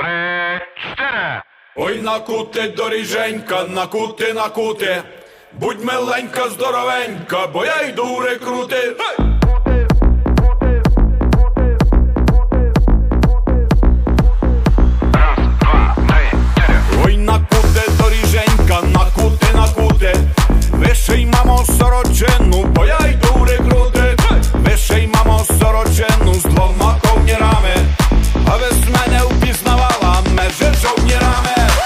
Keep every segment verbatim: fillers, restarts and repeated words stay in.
три, чотири. Ой, накути, доріженька, накути, накути. Будь миленька, здоровенька, бо я йду в рекрути. Гей! Раз, два, три, чотири. Ой, накути, доріженька, накути, накути. Виший, мамо, сорочину, бо я йду в рекрути. Гей! Виший, мамо, сорочину з двома ковнірами, а ви з мене впізнавала межи жовнірами.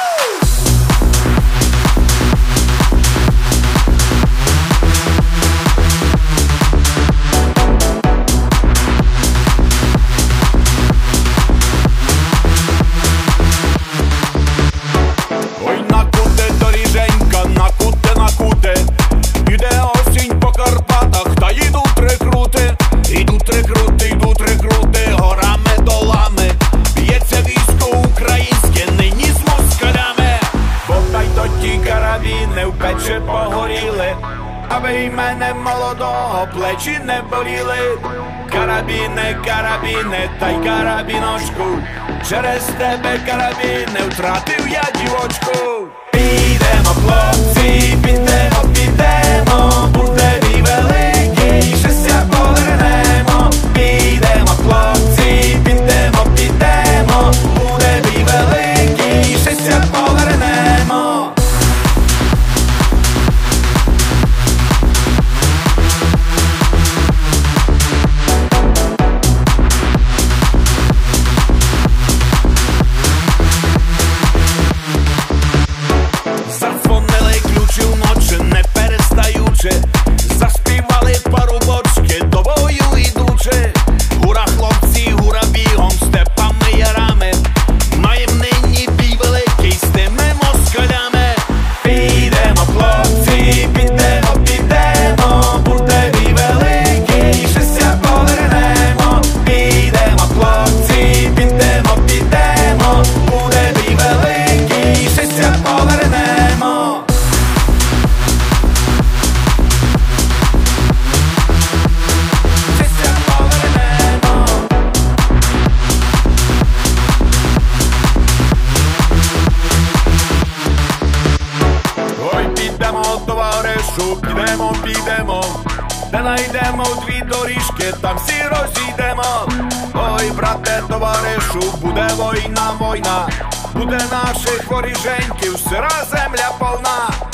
Ой, накути, доріженька, накути, накути. Іде осінь по Карпатах, та йдуть рекрути. Йдуть рекрути, йдуть рекрути, горами, долами. Б'ється військо українське, нині з москалями. Бо та й то ті карабіни в печі погоріли, аби й мене молодого плечі не боліли. Карабіни, карабіни, та й карабіночку. Через тебе карабіни втратив я дівочку. Підемо, хлопці, підемо, підемо. Буде мій великий, щастя повернемо. Підемо, хлопці, підемо, підемо. Буде мій великий, щастя повернемо. Задзвонили ключі вночі, не перестаючи. Заспівали пару бочки, до бою ідучи. Гура, хлопці, гура бігом, степами, ярами. Маєм нині бій великий з тими москалями. Підемо, хлопці, підемо, підемо. Буде бій великий, щастя повернемо. Підемо, хлопці, підемо, підемо. Буде бій великий, щастя повернемо. Щастя повернемо. Ой, підемо, товаришу, підемо, підемо. Де найдемо дві доріжки, там всі розійдемо. Ой, брате, товаришу, буде війна, війна. Буде наших воріженьків, сира земля повна.